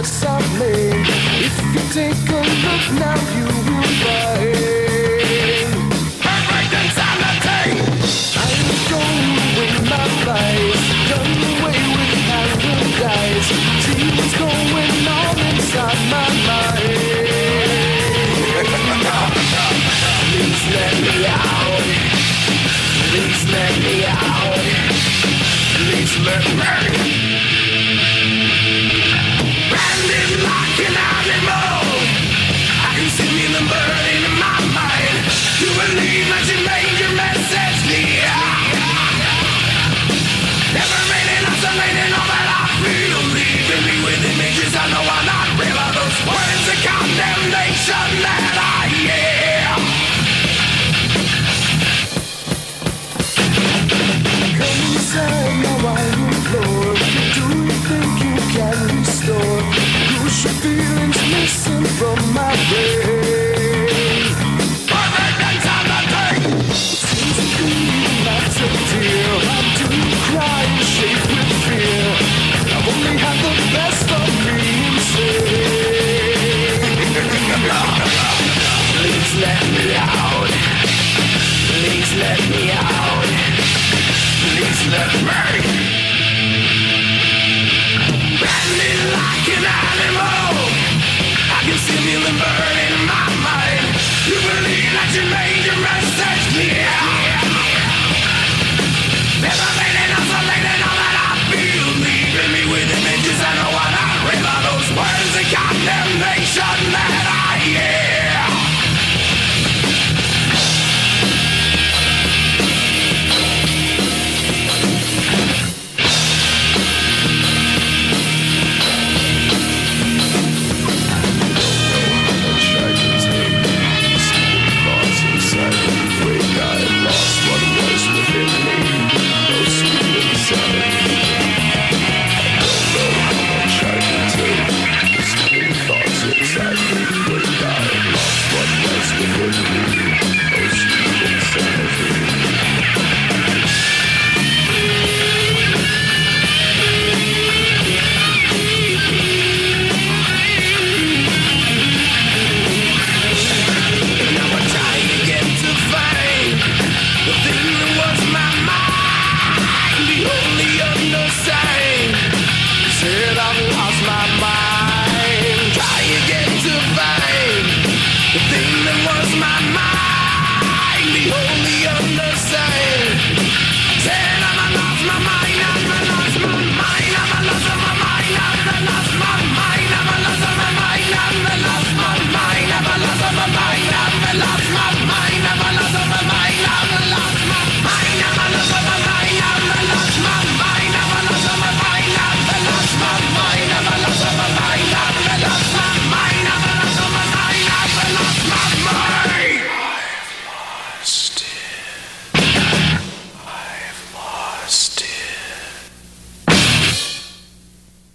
mistakes I've made. If you take a look now, you will find perfect insanity. I'm going with my lies, done away with paradise. See what's going on inside my mind. Please let me out. Please let me out. Please let me. Branded like an animal, I can see the burning in my mind. You believe that you made your message clear. Never made it isolated, all that I feel. Leaving me with images I know are not real. Are those words of condemnation that I hear? Come inside, now I implore. Do you think you can restore? Push your feelings missing from my brain. Perfect insanity. Seems to be not a deal. I do cry and shake with fear. I've only had the best of me insane. Please let me out. Please let me out. Please let me